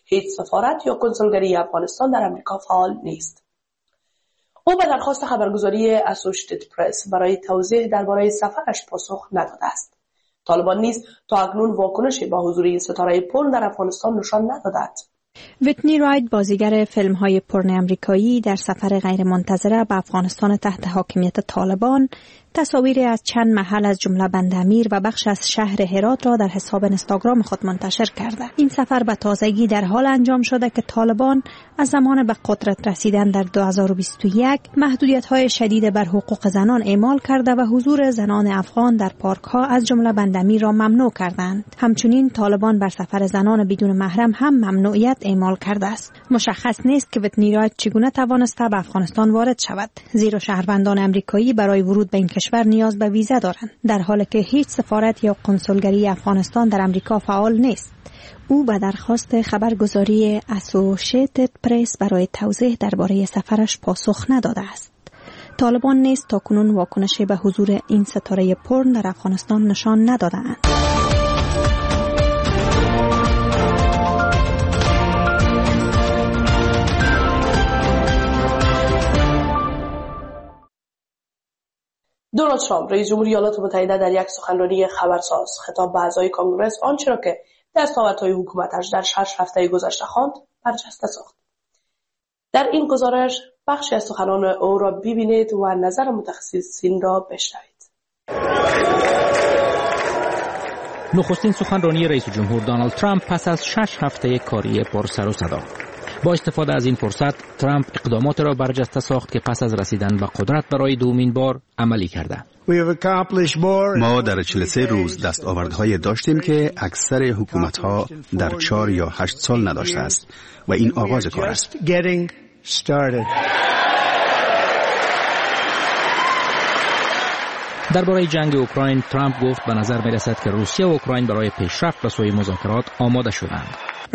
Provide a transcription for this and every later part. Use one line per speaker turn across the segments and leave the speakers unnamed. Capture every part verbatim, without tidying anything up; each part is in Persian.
هیچ سفارت یا کنسولگری افغانستان در امریکا فعال نیست. او به درخواست خبرگزاری اسوشیتد پرس برای توضیح درباره سفرش پاسخ نداده است. طالبان نیز تا اکنون واکنشی با حضور این ستاره پورن در افغانستان نشان ندادند.
ویتنی رایت، بازیگر فیلم‌های پورن امریکایی، در سفر غیرمنتظره به افغانستان تحت حاکمیت طالبان تصاویری از چند محل از جمله بندامیر و بخش از شهر هرات را در حساب اینستاگرام خود منتشر کرده. این سفر به تازگی در حال انجام شده که طالبان از زمان به قدرت رسیدن در دو هزار و بیست و یک محدودیت‌های شدید بر حقوق زنان اعمال کرده و حضور زنان افغان در پارک‌ها از جمله بندامیر را ممنوع کردند. همچنین طالبان بر سفر زنان بدون محرم هم ممنوعیت اعمال کرده است. مشخص نیست که ویتنی رایت چگونه توانسته به افغانستان وارد شود، زیرا شهروندان امریکایی برای ورود به این کشور نیاز به ویزا دارند، در حالی که هیچ سفارت یا کنسولگری افغانستان در امریکا فعال نیست. او به درخواست خبرگزاری اسوشیتد پرس برای توضیح درباره سفرش پاسخ نداده است. طالبان نیز تاکنون واکنشی به حضور این ستاره پورن در افغانستان نشان ندادند.
دونالد ترامپ، رئیس جمهوری ایالات متحده، در یک سخنرانی خبرساز خطاب به اعضای کنگره آنچه را که دستاوردهای حکومتش در شش هفته گذشته خواند برجسته ساخت. در این گزارش بخشی از سخنان او را ببینید و نظر متخصصین را بشنوید.
نخستین سخنرانی رئیس جمهور دونالد ترامپ پس از شش هفته کاری پر سر و صدا. با استفاده از این فرصت، ترامپ اقدامات را برجسته ساخت که پس از رسیدن به قدرت برای دومین بار عملی کرده.
ما در چهل و سه روز دستاوردهای داشتیم که اکثر حکومت‌ها در چهار یا هشت سال نداشته است و این آغاز کار است.
درباره جنگ اوکراین، ترامپ گفت به نظر می رسد که روسیه و اوکراین برای پیشرفت به سوی مذاکرات آماده شدند.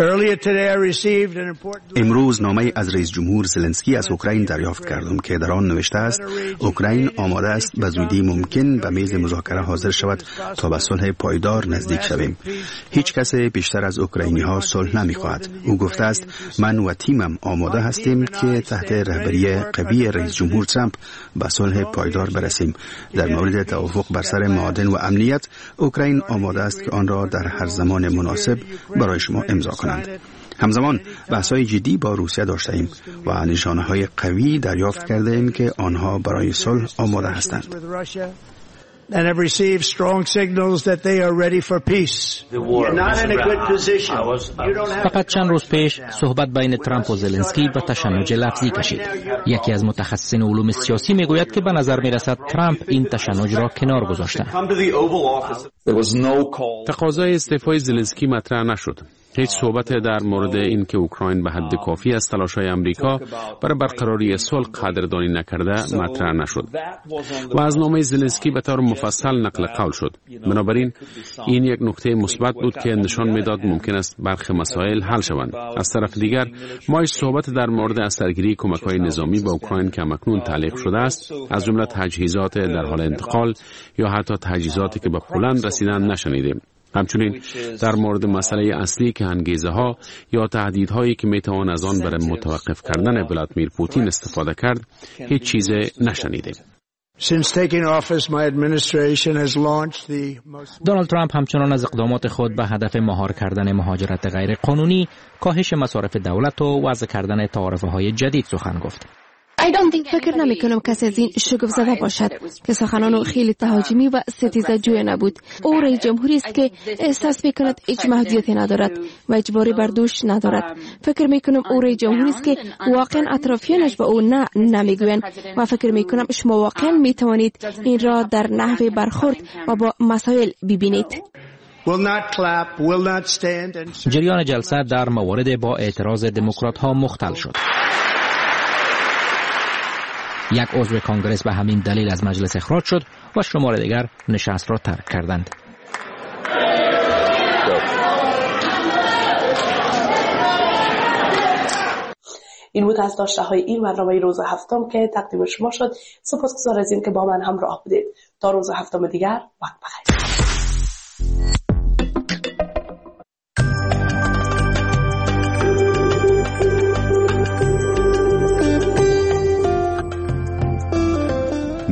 امروز نامه از رئیس جمهور زلنسکی از اوکراین دریافت کردم که در آن نوشته است اوکراین آماده است به زودی ممکن به میز مذاکره حاضر شود تا به صلح پایدار نزدیک شویم. هیچ کس بیشتر از اوکراینی ها صلح نمی‌خواهد. او گفته است من و تیمم آماده هستیم که تحت رهبری قوی رئیس جمهور ترامپ به صلح پایدار برسیم. در مورد توافق بر سر معادن و امنیت، اوکراین آماده است که آن را در هر زمان مناسب برای شما امضا کند. همزمان بحث‌های جدی با روسیه داشتیم و نشانه‌های قوی دریافت کردیم که آنها برای صلح آماده هستند.
and have received strong signals that they are ready for peace. You're not in a good position. You don't have.
فقط چند روز پیش صحبت بین ترامپ و زلنسکی به تشنج لفظی کشید. یکی از متخصصین علوم سیاسی میگوید که به نظر میرسد ترامپ این تشنج را کنار گذاشته.
تقاضای استعفای زلنسکی مطرح نشد. هیچ صحبت در مورد این که اوکراین به حد کافی از تلاش‌های آمریکا برای برقراری صلح قدردانی نکرده مطرح نشد و از نامه زلنسکی به طور مفصل نقل قول شد. بنابراین این یک نکته مثبت بود که نشان میداد ممکن است برخی مسائل حل شوند. از طرف دیگر ما هیچ صحبت در مورد اثرگیری کمک‌های نظامی به اوکراین که اکنون تعلیق شده است، از جمله تجهیزات در حال انتقال یا حتی تجهیزاتی که به پولند رسیدند نشنیدیم. همچنین در مورد مسئله اصلی که انگیزه ها یا تهدیدهایی که میتوان از آن برای متوقف کردن ولادیمیر پوتین استفاده کرد هیچ چیز نشنیدیم.
دونالد ترامپ همچنان از اقدامات خود به هدف مهار کردن مهاجرت غیر قانونی، کاهش مصارف دولت و وضع کردن تعرفه‌های جدید سخن گفت.
فکر نمی کنم کسی از این شگفت زده باشد که سخنان خیلی تهاجمی و ستیزه جوی نبود. او رئیس جمهوری است که احساس می کند هیچ محدودیتی ندارد و اجباری بر دوش ندارد. فکر می کنم او رئیس جمهوری است که واقعا اطرافیانش به او نه نمیگویند و فکر می کنم شما واقعا می توانید این را در نحوه برخورد و با مسائل ببینید.
جریان جلسه در موارد با اعتراض دموکرات ها مختل شد. یک عضو کانگرس به همین دلیل از مجلس اخراج شد و شمار دیگر نشست را ترک کردند.
این بود از داشته های این برنامه روز هفتم که تقدیم شما شد. سپاسگزار از این که با من همراه بودید. تا روز هفتم دیگر، وقت بخیر.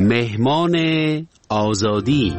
مهمان آزادی.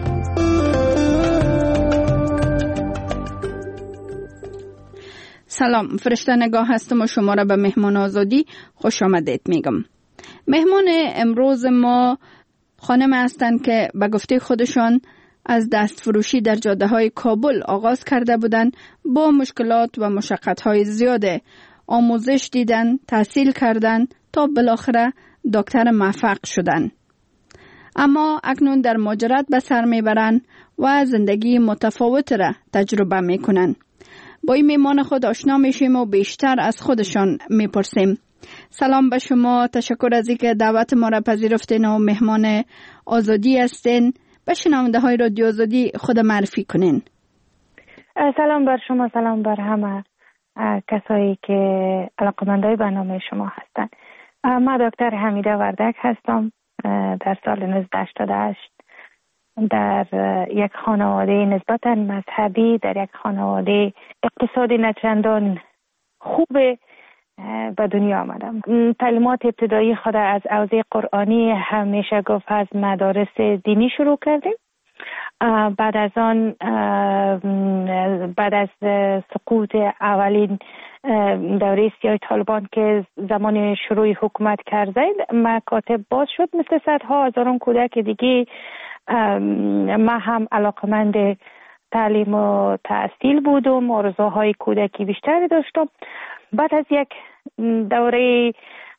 سلام، فرشته نگاه هستم و شما را به مهمان آزادی خوش آمدید میگم. مهمان امروز ما خانم هستند که به گفته خودشان از دست فروشی در جاده های کابل آغاز کرده بودند، با مشکلات و مشقت های زیاده آموزش دیدن، تحصیل کردن تا بالاخره دکتر موفق شدن. اما اکنون در مهاجرت به سر میبرن و زندگی متفاوت را تجربه میکنن. با این میمان خود آشنا میشیم و بیشتر از خودشان میپرسیم. سلام به شما، تشکر از اینکه دعوت ما را پذیرفتین و مهمان آزادی هستین. به شنونده های رادیو آزادی خود معرفی کنین.
سلام بر شما، سلام بر همه کسایی که علاقمندای برنامه شما هستند. من دکتر حمیده وردک هستم. در سال نوزده هشتاد و هشت در یک خانواده نسبتا مذهبی، در یک خانواده اقتصادی نچندان خوب به دنیا آمدم. تعلیمات ابتدایی خود از حوزه قرآنی همیشه گفت از مدارس دینی شروع کردیم. بعد از آن بعد از سقوط اولین دوره سیاه طالبان که زمان شروع حکومت کرده مکاتب باز شد، مثل صدها هزاران کودک دیگه ما هم علاقمند تعلیم و تحصیل بودم، آرزوهای کودکی بیشتری داشتم. بعد از یک دوره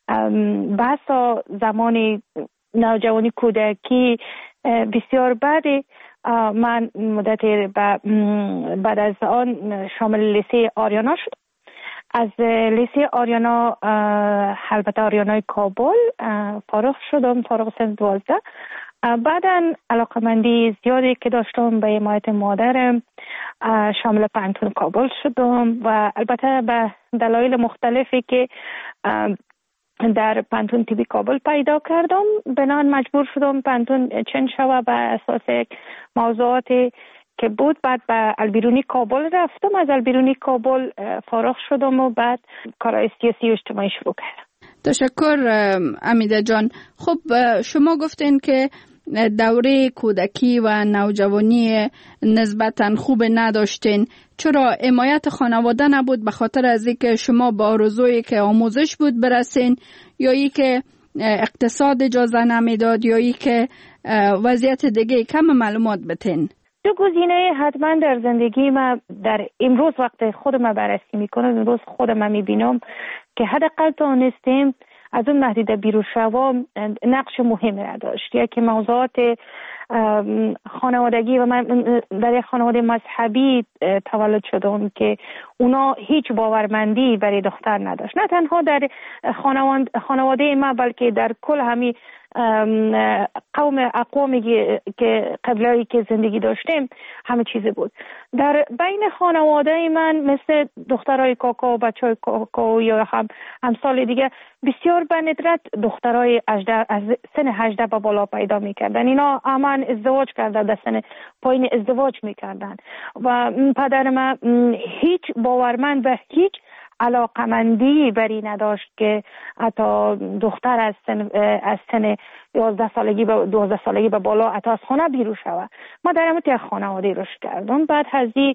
بحث و زمان نوجوانی کودکی بسیار بعدی من مدت بعد از آن شامل لیسه آریانا شد. از لیسه آریانا، البته آریانای کابل، فارغ شدم، فارغ سن دوازده. بعداً علاقمندی زیادی که داشتم به حمایت مادرم شامل پانتون کابل شدم و البته به دلایل مختلفی که در پانتون تیبی کابل پیدا کردم بنان مجبور شدم پانتون چنج شوه به اساس موضوعاتی که بود. بعد به البیرونی کابل رفتم، از البیرونی کابل فارغ شدم و بعد کارهای سیاسی و اجتماعی شروع کردم.
تشکر امیده جان. خب شما گفتین که دوره کودکی و نوجوانی نسبتاً خوب نداشتین. چرا حمایت خانواده نبود؟ به خاطر از اینکه شما با آرزویی که آموزش بود برسین، یا ای که اقتصاد اجازه نمیداد، یا ای که وضعیت دیگه؟ کم معلومات بتین.
دو گزینه حتما در زندگی ما در امروز وقت خودم بررسی میکنم، امروز خودم میبینم که حداقل تونستیم از اون محدوده بیرون شوم نقش مهمی را داشت. یکی موضوعات خانوادگی و من در یک خانواده مذهبی تولد شدم که اونا هیچ باورمندی برای دختر نداشت، نه تنها در خانواده ما بلکه در کل همین قوم اقوامی که قبلایی که زندگی داشتیم همه چیز بود. در بین خانواده من مثل دخترای کاکا و بچهای کاکا یا هم همسال دیگه بسیار به ندرت دخترای از سن هجده به بالا پیدا میکردن. اینا امان ازدواج کرده، در سن پایین ازدواج میکردن و پدر من هیچ باورمند و هیچ علاقمندی بری نداشت که حتی دختر از سن از سن یازده سالگی به دوازده سالگی به بالا حتی از خانه بیرون شوه. ما در همون خانواده رشد کردم. بعد از این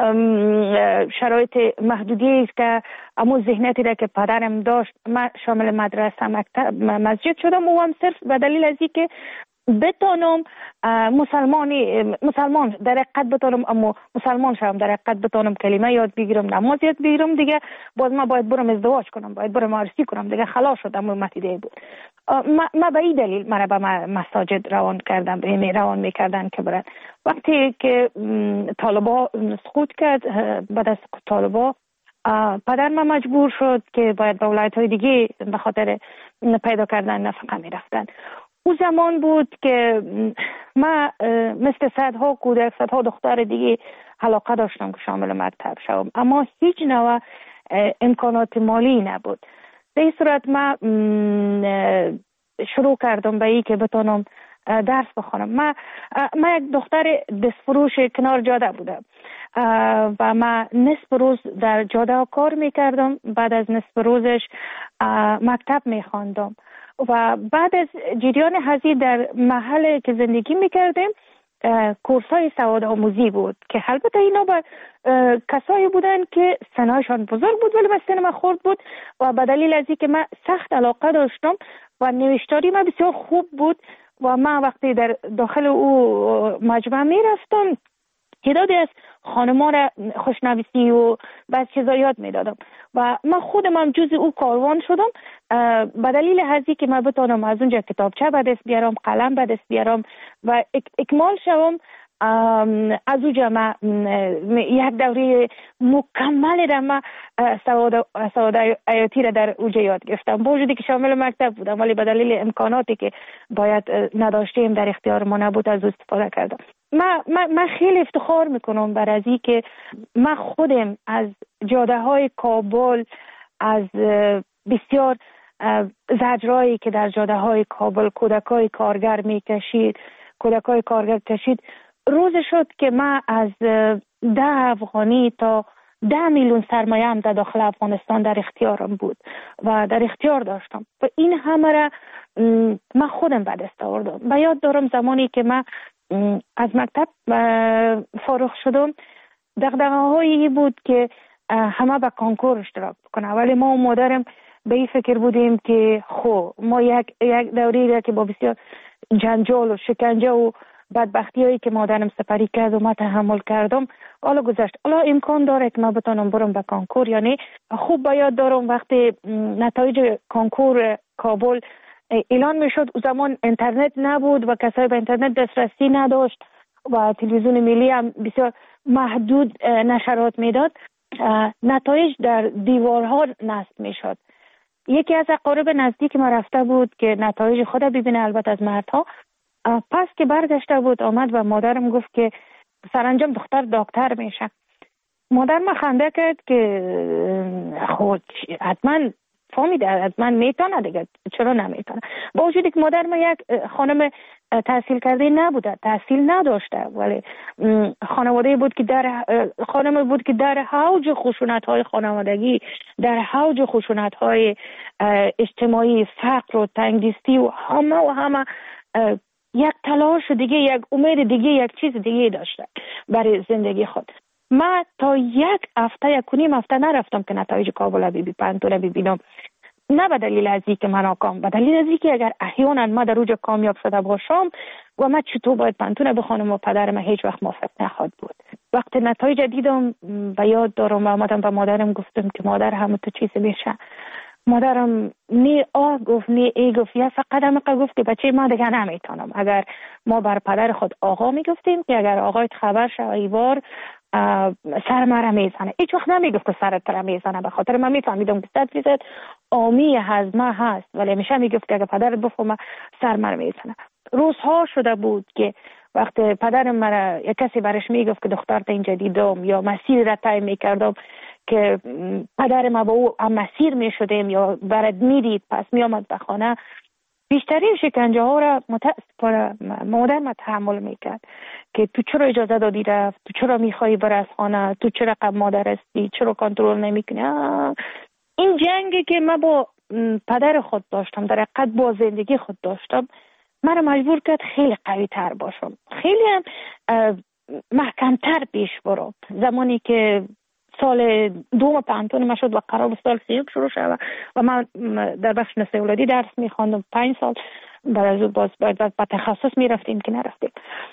شرایط محدودی است که امو ذهنیتی را که پدرم داشت، من شامل مدرسه مکتب مسجد شدم و هم صرف به دلیل از اینکه بتونم مسلمانی مسلمان در حقیقت بتونم اما مسلمان شوم، در حقیقت بتونم کلمه یاد بگیرم، نماز یاد بگیرم، دیگه باز ما باید برم ازدواج کنم، باید برم عروسی کنم، دیگه خلاص شدم. متیده بود ما, ما به این دلیل مرا به مساجد روان کردم، یعنی روان میکردن که برن. وقتی که طالبا سقوط کرد، بعد از سقوط طالبا پدر من مجبور شد که باید به ولایت های دیگه به خاطر پیدا کردن نفقه میرفتن. او زمان بود که من مثل صدها کودک، صدها دختر دیگه علاقه داشتم که شامل مکتب شوم، اما هیچ نوع امکانات مالی نبود. در این صورت من شروع کردم به این که بتونم درس بخونم. من من یک دختر دستفروش کنار جاده بودم و من نصف روز در جاده کار میکردم. بعد از نصف روزش مکتب میخواندم و بعد از جریان هزینه در محل که زندگی میکردیم کورس های سواد آموزی بود که البته اینا با کسایی بودن که سنشان بزرگ بود ولی سن من خرد بود و به دلیل از اینکه من سخت علاقه داشتم و نوشتاری من بسیار خوب بود و من وقتی در داخل او مجمع می رفتم تعدادی از خانما را خوشنویسی و بعض چیزا یاد می دادم و من خودم هم جز او کاروان شدم به دلیل هزی که من بتانم از اونجا کتابچه به دست بیارم، قلم به دست بیارم و اک اکمال شوم. از اونجا من یک دوره مکمل را من سواد سواد حیاتی را در اونجا یاد گرفتم با وجودی که شامل مکتب بودم ولی به دلیل امکاناتی که باید نداشتیم در اختیار ما نبود از استفاده کردم. من من من خیلی افتخار میکنم بر از اینکه من خودم از جاده های کابل از بسیار زجرایی که در جاده های کابل کودکای کارگر میکشید کودکای کارگر کشید روز شد که من از ده افغانی تا ده میلیون سرمایه هم در داخل افغانستان در اختیارم بود و در اختیار داشتم و این همه را من خودم به دست آوردم. و یاد دارم زمانی که من از مکتب فارغ شدم دغدغه‌هایی بود که همه به کنکور اشتراک بکنه ولی ما و مادرم به این فکر بودیم که خو ما یک یک دوری را که با بسیار جنجال و شکنجه و بدبختی هایی که مادرم سپری کرد و ما تحمل کردم حالا گذشت. حالا امکان داره که ما بتونم برم به کنکور یا نه. خوب به یاد دارم وقتی نتایج کنکور کابل اعلان میشد او زمان اینترنت نبود و کسایی به اینترنت دسترسی نداشت و تلویزیون ملی هم بسیار محدود نشرات میداد. نتایج در دیوارها نصب میشد. یکی از اقارب نزدیک ما رفته بود که نتایج خود ببینه البته از مردها. پس که برگشته بود آمد و مادرم گفت که سرانجام دختر دکتر میشه. مادر ما خنده کرد که خود حتما فهمیده حتما میتونه دیگه چرا نمیتونه. با وجودی که مادر ما یک خانم تحصیل کرده نبوده تحصیل نداشته ولی خانواده بود که در خانم بود که در حوج خشونت های خانوادگی در حوج خشونت های اجتماعی فقر و تنگدستی و همه و همه یک تلاش دیگه یک امید دیگه یک چیز دیگه داشته برای زندگی خود. من تا یک هفته یک و نیم هفته نرفتم که نتایج کابل بی پنتون ببینم نه به دلیل از اینکه من ناکام به دلیل از اینکه اگر احیانا ما در اوج کامیاب شده باشم و من چطور باید پنتون بخونم و پدرم هیچ وقت موافق نخواهد بود. وقتی نتایج دیدم به یاد دارم و آمدم به مادرم گفتم که مادر همه تو چیز میشه. مادرم نی آه گفت نی ای گفت یا فقط هم گفت که بچه ما دیگه نمیتونم. اگر ما بر پدر خود آقا میگفتیم که اگر آقایت خبر شه ایوار سر مرا میزنه هیچ وقت نمیگفت که سرت را میزنه به خاطر من میفهمیدم که صد فیصد آمی هضمه هست ولی میشه میگفت که اگر پدرت بفهمه سر مرا میزنه. روزها شده بود که وقت پدرم مرا یک کسی برش میگفت که دخترت اینجا دیدم یا مسیر را طی میکردم که پدر ما با او هم مسیر میشدیم یا برد میدید پس میامد به خانه بیشترین شکنجه ها را متاسفانه مادر ما تحمل میکرد که تو چرا اجازه دادی رفت تو چرا میخوایی بر از خانه تو چرا قبل مادر هستی چرا کنترل نمیکنی. این جنگی که من با پدر خود داشتم در حقیقت با زندگی خود داشتم مرا مجبور کرد خیلی قوی تر باشم خیلی هم محکمتر پیش برم. زمانی که سال دوم پنتون ما شد و قرار بود سال سیوم شروع شد و من در بخش نسل اولادی درس میخواندم پنج سال بعد از اون باز باید به تخصص میرفتیم که نرفتیم.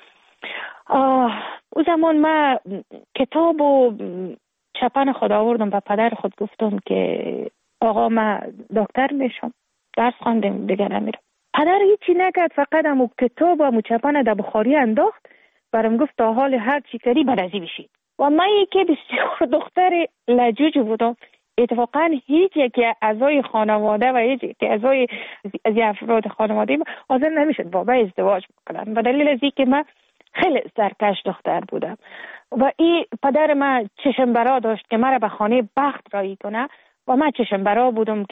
او زمان من کتاب و چپن خود آوردم و پدر خود گفتم که آقا من دکتر میشم درس خواندم دیگه نمیرم. پدر هیچی نکرد فقط همو کتاب و همو چپن در بخاری انداخت برام گفت تا حال هر چی کردی برازی بشید. و من یکی بسیار دختر لجوج بودم اتفاقا هیچ یکی اعضای خانواده و هیچ یکی اعضای از افراد خانواده حاضر نمیشد با من ازدواج بکنن به دلیل از اینکه من خیلی سرکش دختر بودم و این پدر من چشم برا داشت که مرا به خانه بخت رایی کنه و من چشم برا بودم که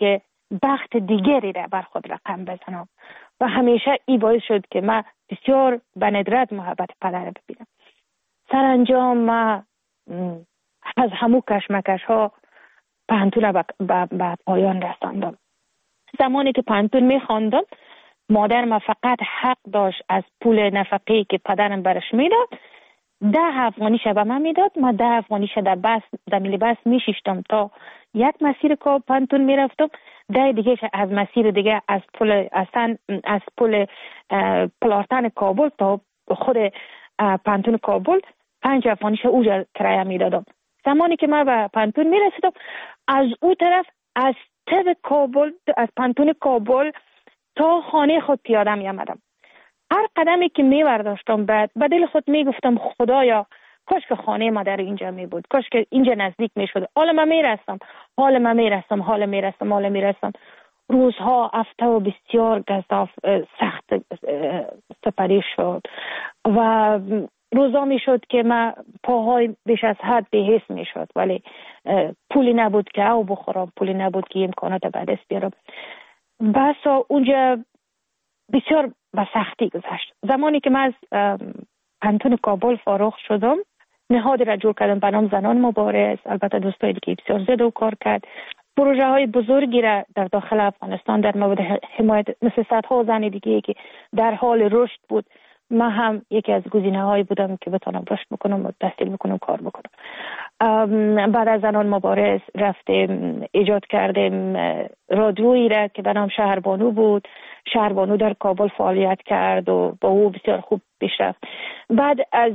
بخت دیگری را بر خود رقم بزنم و همیشه این باعث شد که من بسیار به ندرت محبت پدر را ببینم. سرانجام من از همو کشمکش ها پانتون را به پایان رساندم. زمانی که پانتون می خواندم مادرم فقط حق داشت از پول نفقه‌ای که پدرم برش میداد ده افغانیش به من میداد. من ده افغانیش در بس در میلی بس میشیشتم تا یک مسیر که پانتون میرفتم، ده دیگه از مسیر دیگه از پل اصلا از پل پلارتن کابل تا خود پانتون کابل پنج افغانیش اوجا کرایه میدادم. زمانی که من به پانتون میرسیدم از او طرف از تب کابل از پانتون کابل تا خانه خود پیاده می آمدم. هر قدمی که می برداشتم بعد به دل خود می گفتم خدایا کاش که خانه مادر اینجا می بود، کاش که اینجا نزدیک می شد. حالا من می رستم حالا من می رستم حالا می رستم حالا می رستم روزها هفته و بسیار گزاف سخت سپری شد و روزا می شد که من پاهای بیش از حد بی‌حس می شد، ولی پولی نبود که او بخورم، پولی نبود که امکانات به دست بیارم. بسا اونجا بسیار به سختی گذشت. زمانی که من از پانتون کابل فارغ شدم نهادی را جور کردم به نام زنان مبارز. البته دوستایی که بسیار زیاد و کار کرد، پروژه های بزرگی را در داخل افغانستان در مورد حمایت مثل صدها زن دیگه که در حال رشد بود، من هم یکی از گزینه هایی بودم که بتونم رشد بکنم و تحصیل بکنم کار بکنم. بعد از زنان مبارز رفتیم ایجاد کردیم رادیویی را که به نام شهربانو بود. شهربانو در کابل فعالیت کرد و با او بسیار خوب پیش رفت. بعد از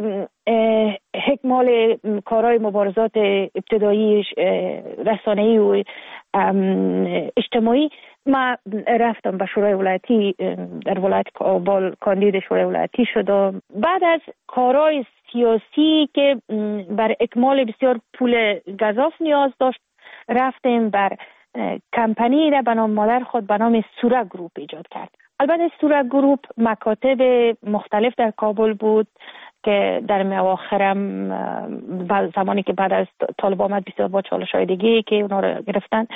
اکمال کارهای مبارزات ابتدایی رسانه‌ای و اجتماعی ما رفتم به شورای ولایتی در ولایت کابل کاندید شورای ولایتی شدم. بعد از کارهای سیاسی که بر اکمال بسیار پول گزاف نیاز داشت رفتیم بر کمپانی را به نام مادر خود به نام سوره گروپ ایجاد کرد. البته سوره گروپ مکاتب مختلف در کابل بود که در مواخرم زمانی که بعد از طالب آمد بسیار با چالش های دیگه که اونا رو گرفتن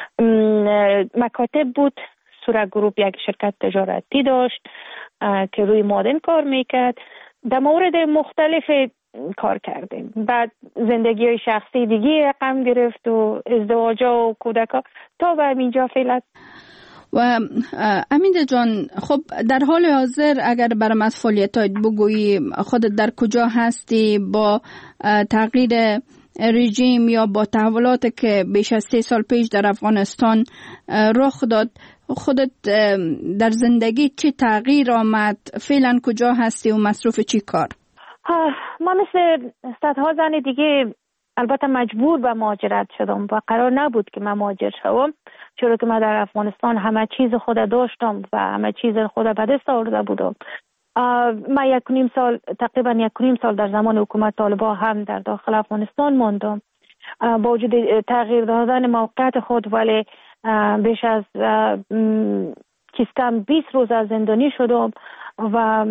مکاتب بود. سوره گروپ یک شرکت تجارتی داشت که روی مادن کار میکرد. در مورد مختلف کار کردیم. بعد زندگی های شخصی دیگه رقم گرفت و ازدواج و کودکا تا به اینجا فعلا.
و امیده جان، خب در حال حاضر اگر برام از فعالیتات بگویی خودت در کجا هستی با تغییر رژیم یا با تحولاتی که بیش از سه سال پیش در افغانستان رخ داد، خودت در زندگی چه تغییر آمد؟ فعلا کجا هستی و مصروف چی کار؟
ما مثل صدها زن دیگه البته مجبور به مهاجرت شدم و قرار نبود که من مهاجر شوم، چرا که من در افغانستان همه چیز خود داشتم و همه چیز خود به دست آورده بودم. من یک نیم سال تقریبا یک نیم سال در زمان حکومت طالبان هم در داخل افغانستان ماندم با وجود تغییر دادن موقعیت خود، ولی بیش از چیز کم بیست روز از زندانی شدم و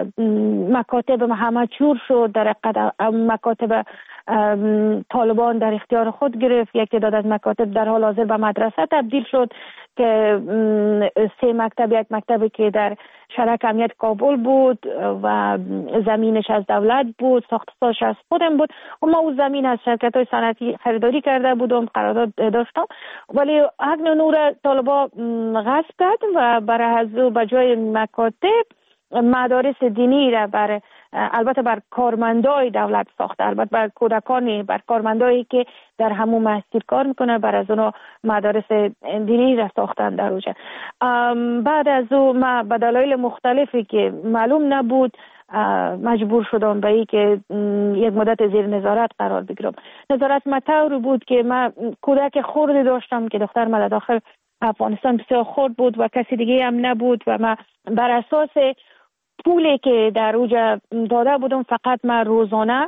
مکاتب همه چور شد. در مکاتب طالبان در اختیار خود گرفت. یک تعداد از مکاتب در حال حاضر به مدرسه تبدیل شد که سه مکتب، یک مکتبی که در شرک امنیت کابل بود و زمینش از دولت بود، ساختش از خودم بود و ما او زمین از شرکت های صنعتی خریداری کرده بودم، قرارداد داشتم، ولی حق نور طالبان غصب کرد و برای از او به جای مکاتب مدارس دینی را بر البته بر کارمندای دولت ساخته، البته بر کودکانی، بر کارمندایی که در همون مسجد کار میکنه، بر از اونا مدارس دینی را ساختن در اوجه. بعد از او ما به دلایل مختلفی که معلوم نبود مجبور شدم به این که یک مدت زیر نظارت قرار بگیرم. نظارت مطور بود که من کودک خردی داشتم که دختر من داخل افغانستان بسیار خرد بود و کسی دیگه هم نبود و من بر اساس پولی که در اوجا داده بودم فقط من روزانه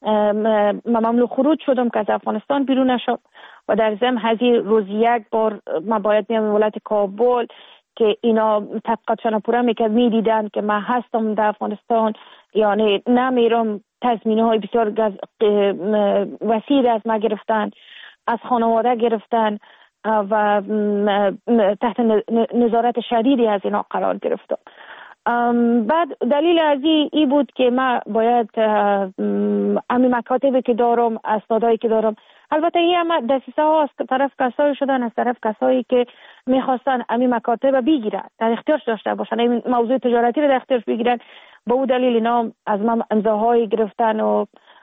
ممنوع خروج شدم که از افغانستان بیرون نشم و در ضمن هزینه روز یک بار من باید میام ولایت کابل که اینا تحقیقاتشان پورا میکرد، میدیدن که من هستم در افغانستان یعنی نمیرم. تضمینه های بسیار وسیع از ما گرفتن، از خانواده گرفتن. و تحت نظارت شدیدی از اینا قرار گرفتم. بعد دلیل از ای بود که من باید امی مکاتبی که دارم، اسنادایی که دارم، البته این هم دسیسه ها از طرف کسایی شدن، از طرف کسایی که میخواستن امی مکاتب بگیرن، در اختیارش داشته باشن، این موضوع تجارتی رو در اختیارش بگیرن. به اون دلیل اینا از من امضاهایی گرفتن و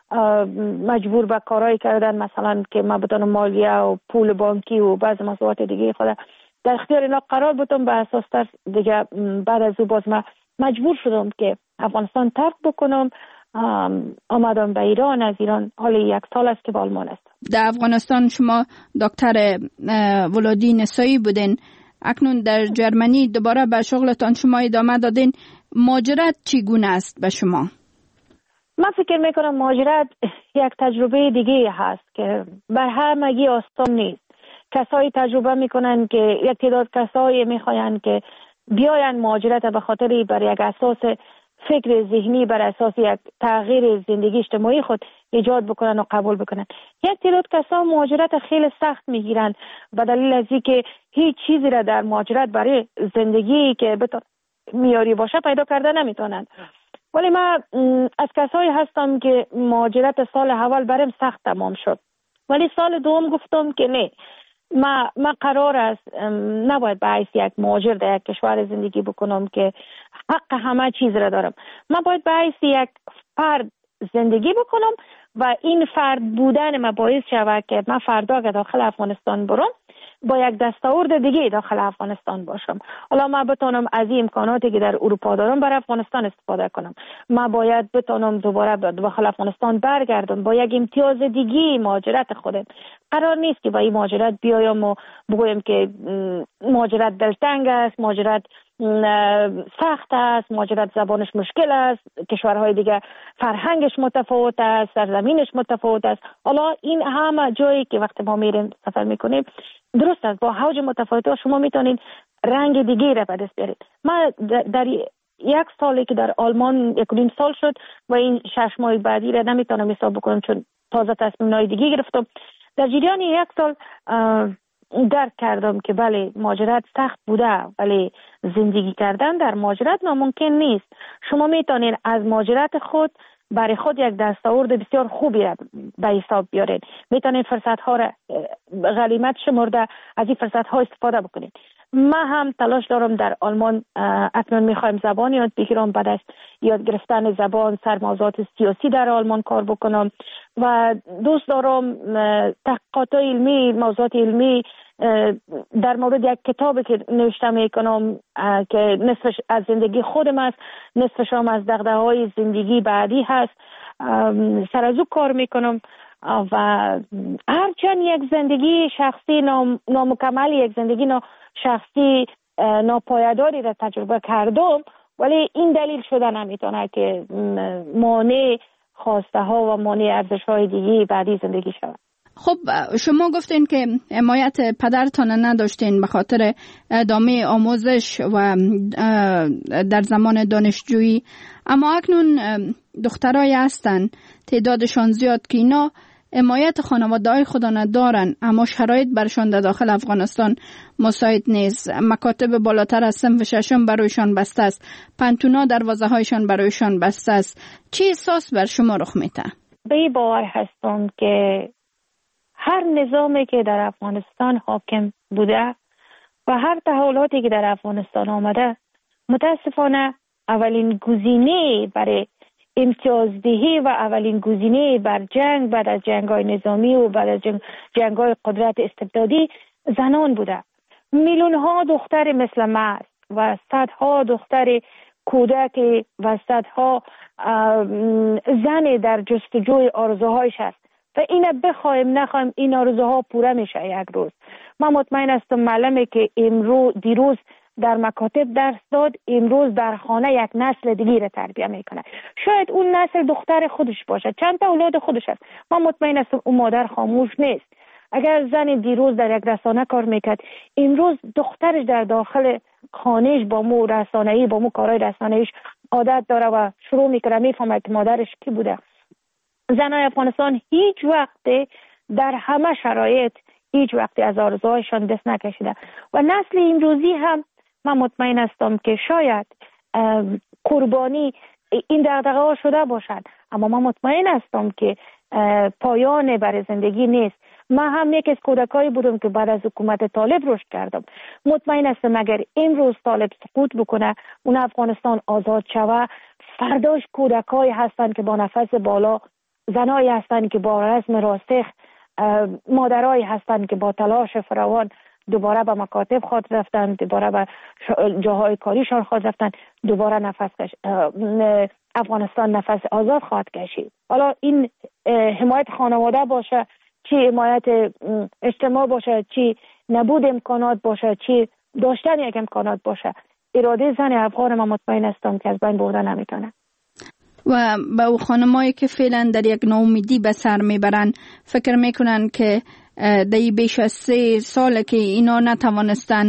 مجبور به کارهایی کردن، مثلا که من بتونم مالیه و پول بانکی و بعض مسئولیت دیگه خود در اختیار اینا قرار بدم. به اساس تر دیگه بعد از او باز من مجبور شدم که افغانستان ترک بکنم. آمدم به ایران. از ایران حالا یک سال است که به آلمان است.
در افغانستان شما دکتر ولادی نسایی بودین، اکنون در جرمنی دوباره به شغلتان شما ادامه دادین. مهاجرت چگونه است به شما؟
من فکر میکنم مهاجرت یک تجربه دیگه هست که بر همگی آسان نیست. کسایی تجربه میکنن که یک تعداد کسایی میخواین که بیاین مهاجرت به خاطر بر یک اساس فکر ذهنی، بر اساس یک تغییر زندگی اجتماعی خود ایجاد بکنن و قبول بکنن. یک تعداد کسا مهاجرت خیلی سخت میگیرن به دلیل از اینکه هیچ چیزی را در مهاجرت برای زندگی که بتون میاری باشه پیدا کرده نمیتونن. ولی من از کسایی هستم که مهاجرت سال اول برام سخت تمام شد، ولی سال دوم گفتم که نه، ما ما قرار است نباید به حیث یک مهاجر در یک کشور زندگی بکنم که حق همه چیز را دارم. من باید به حیث یک فرد زندگی بکنم و این فرد بودن ما باعث شود که من فردا که داخل افغانستان برم با یک دستاورد دیگه داخل افغانستان باشم. حالا من بتونم از این امکاناتی که در اروپا دارم برای افغانستان استفاده کنم. من باید بتونم دوباره داخل افغانستان برگردم با یک امتیاز دیگه مهاجرت خودم. قرار نیست که با این مهاجرت بیایم و بگویم که مهاجرت دلتنگ است، مهاجرت سخت است، مهاجرت زبانش مشکل است، کشورهای دیگه فرهنگش متفاوت است، سرزمینش متفاوت است. حالا این همه جایی که وقتی ما میریم سفر میکنیم درست است، با حوج متفاوت شما میتونید رنگ دیگه را به دست بیارید. من در یک سالی که در آلمان یک و نیم سال شد و این شش ماه بعدی را نمیتونم حساب بکنم چون تازه تصمیم‌های دیگه گرفتم. در جریان یک سال درک کردم که بله مهاجرت سخت بوده، ولی زندگی کردن در مهاجرت ناممکن نیست. شما میتونید از مهاجرت خود برای خود یک دستاورد بسیار خوبی را به حساب بیارید. میتونید فرصت ها را غنیمت شمرده از این فرصت ها استفاده بکنید. من هم تلاش دارم در آلمان اکنون میخوایم زبان یاد بگیرم، بعد از یاد گرفتن زبان سر موضوعات سیاسی در آلمان کار بکنم و دوست دارم تحقیقات علمی، موضوعات علمی در مورد یک کتابی که نوشته میکنم که نصفش از زندگی خودم است، نصفش هم از دغدغه‌های زندگی بعدی هست، سر از او کار میکنم و هرچند یک زندگی شخصی نام، نامکمل، یک زندگی نا شخصی ناپایداری را تجربه کردم، ولی این دلیل شده نمیتونه که مانع خواسته ها و مانع ارزش های دیگه بعدی زندگی شود.
خب شما گفتین که حمایت پدرتان نداشتین به خاطر ادامه آموزش و در زمان دانشجویی، اما اکنون دخترای هستن تعدادشان زیاد که اینا حمایت خانواده‌های خود ندارن، اما شرایط برشان در داخل افغانستان مساعد نیست. مکاتب بالاتر از صنف ششم برایشان بسته است، پنتونا دروازه‌هایشان برایشان بسته است. چه احساس بر شما رخ میده؟
به این باور هستم که هر نظامی که در افغانستان حاکم بوده و هر تحولاتی که در افغانستان آمده متاسفانه اولین گزینه برای امتیازدهی و اولین گزینه بر جنگ بعد از جنگ‌های نظامی و بعد از جنگ جنگ‌های قدرت استبدادی زنان بوده. میلیون ها دختر مثل من و صدها دختر کودک و صدها زن در جستجوی آرزوهایش است و اینه بخوایم نخوایم این آرزوها پوره میشه یک روز. من مطمئن هستم معلمی که امروز دیروز در مکاتب درس داد امروز در خانه یک نسل دیگه را تربیت میکنه. شاید اون نسل دختر خودش باشه، چند تا اولاد خودش هست. من مطمئن هستم اون مادر خاموش نیست. اگر زن دیروز در یک رسانه کار میکرد امروز دخترش در داخل خانهش با مو رسانه‌ای با مو کارهای رسانه‌ایش عادت داره و شروع میکنه میفهمه که مادرش کی بوده. زنای افغانستان هیچ وقت در همه شرایط هیچ وقتی از آرزوهایشان دست نکشیده و نسل امروزی هم من مطمئن هستم که شاید قربانی این دغدغه ها شده باشد، اما من مطمئن هستم که پایان برای زندگی نیست. من هم یک از کودکایی بودم که بعد از حکومت طالب رشد کردم. مطمئن هستم اگر امروز طالب سقوط بکنه، اون افغانستان آزاد شوه، فرداش کودکایی هستند که با نفس بالا، زنایی هستند که با رسم راسخ، مادرایی هستند که با تلاش فراوان دوباره به مکاتب خود رفتن، دوباره به جاهای کاریشان خود رفتن، دوباره نفس کش... افغانستان نفس آزاد خواهد کشید. حالا این حمایت خانواده باشه، چی حمایت اجتماع باشه، چی نبود امکانات باشه، چی داشتن یک امکانات باشه، اراده زن افغان ما مطمئن هستم که از بین برده نمیتونه.
و با او خانمایی که فعلا در یک ناامیدی به سر میبرن، فکر میکنن که در بیش از سه سال که اینا نتوانستن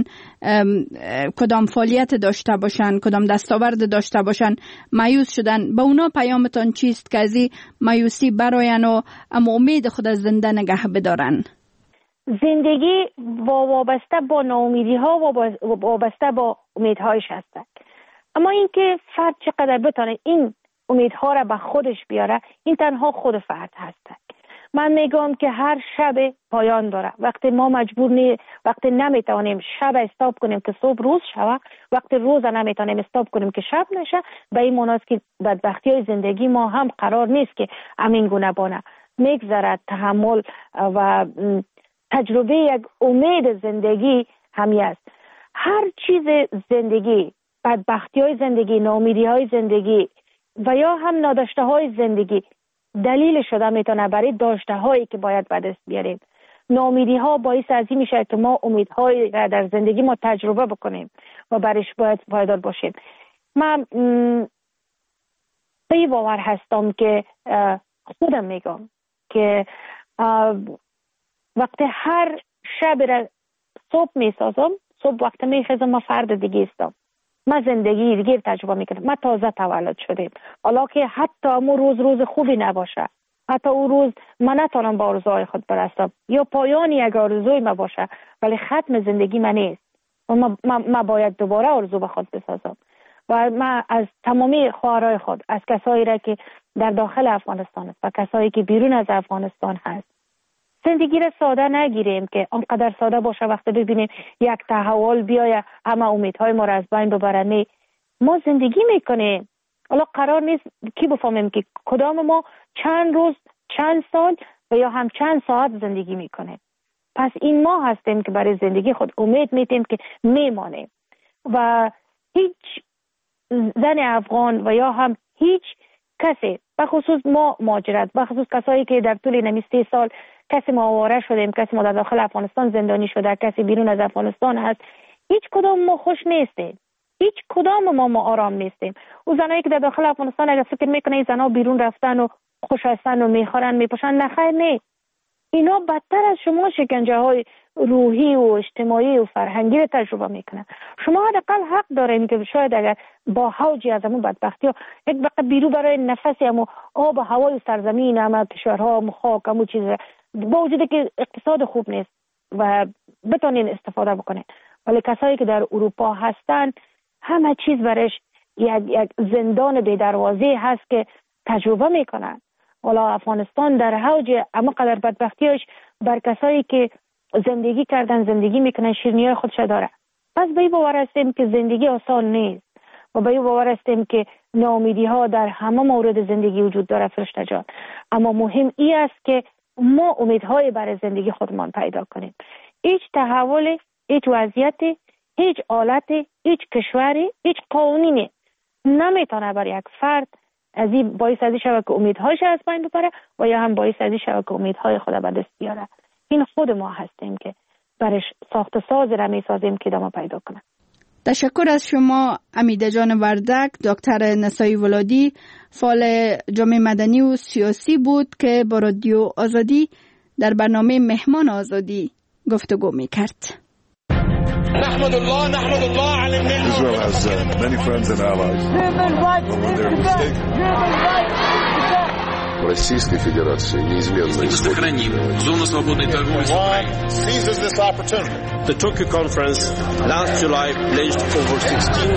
کدام فعالیت داشته باشن، کدام دستاورد داشته باشن، مایوس شدن. با اونا پیامتان چیست که از این مایوسی براین و اما امید خود از زنده نگه بدارن؟
زندگی وابسته با ناامیدی ها و وابسته با امیدهایش هستند، اما اینکه فرد چقدر بتونه این امیدها را به خودش بیاره، این تنها خود فرد هست. من میگم که هر شب پایان داره. وقتی ما مجبور نی وقتی نمیتونیم شب استاپ کنیم که صبح روز شوه، وقتی روز نمیتونیم استاپ کنیم که شب نشه، به این معنی است که بدبختی های زندگی ما هم قرار نیست که همین گونه بانه. میگذرد تحمل و تجربه یک امید زندگی همی است. هر چیز زندگی، بدبختی های زندگی، ناامیدی های زندگی و یا هم ناداشته های زندگی دلیل شده میتونه برای داشته هایی که باید به دست بیاریم. ناامیدی ها باعث از این میشه که ما امیدهایی را در زندگی ما تجربه بکنیم و برایش باید پایدار باشیم. من به باور هستم که خودم میگم که وقتی هر شب را صبح میسازم، صبح وقتی میخیزم ما فرد دیگه استم، ما زندگی دیگه تجربه میکنم. ما تازه تولد شدیم، حالا که حتی امو روز روز خوبی نباشه، حتی اون روز من نتونم با آرزوهای خود برسم یا پایان یک آرزوی ما باشه، ولی ختم زندگی من نیست و ما, ما, ما باید دوباره آرزو به خود بسازم. و من از تمامی خواهرای خود، از کسایی را که در داخل افغانستان است و کسایی که بیرون از افغانستان هست، زندگی را ساده نگیریم که آنقدر ساده باشه وقتی ببینیم یک تحول بیایه همه امیدهای ما را از بین ببره. نه، ما زندگی میکنیم. حالا قرار نیست کی بفهمیم که کدام ما چند روز، چند سال و یا هم چند ساعت زندگی میکنیم. پس این ما هستیم که برای زندگی خود امید میتیم که میمانیم و هیچ زن افغان و یا هم هیچ کسی، بخصوص ما مهاجرت، بخصوص کسایی که در طول نمی سه سال کسی ما آواره شدیم، کسی ما در داخل افغانستان زندانی شده، کسی بیرون از افغانستان هست، هیچ کدام ما خوش نیستیم، هیچ کدام ما ما آرام نیستیم. او زنایی که در داخل افغانستان اگر فکر میکنه این زنا بیرون رفتن و خوش هستن و میخورن میپوشن، نخیر نیست. اینا بدتر از شما شکنجه های روحی و اجتماعی و فرهنگی رو تجربه میکنن. شما حداقل حق دارین که شاید اگر با حوجی از همون بدبختی ها یک وقت بیرو برای نفسی همون آب و هوای سرزمین، همون کشورها، همون خاک، همون چیز، با وجودی که اقتصاد خوب نیست و بتونین استفاده بکنین، ولی کسایی که در اروپا هستن همه چیز برش یک, یک زندان بی دروازه هست که تجربه میکنن. والا افغانستان در حوج اما قدر بدبختیش بر کسایی که زندگی کردن، زندگی میکنن، شیرینی‌های خودش داره. پس به این باور هستیم که زندگی آسان نیست و به این باور هستیم که ناامیدی ها در همه مورد زندگی وجود داره فرشته جان. اما مهم این است که ما امیدهای برای زندگی خودمان پیدا کنیم. هیچ تحول، هیچ وضعیت، هیچ حالت، هیچ کشوری، هیچ قانونی نمیتونه بر یک فرد از این باعث ازی شود که امیدهایش از بین ببره و یا هم باعث ازی شود که امیدهای خود به دست بیاره. این خود ما هستیم که برش ساخت ساز را میسازیم که ادامه پیدا کنه.
تشکر از شما امیده جان وردک. دکتر نسایی ولادی فعال جامعه مدنی و سیاسی بود که با رادیو آزادی در برنامه مهمان آزادی گفتگو میکرد.
نحمد الله نحمد الله على النعمة. Israel has uh, many friends and allies. But when they're mistaken.
Российской Федерации неизменно исходит.
Зону свободной торговли с Украиной.
Seizes this opportunity. The Tokyo conference last July pledged over sixteen.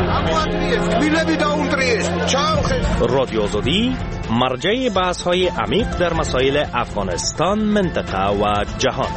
رادیو آزادی مرجع بحث‌های عمیق در مسائل افغانستان، منطقه و جهان.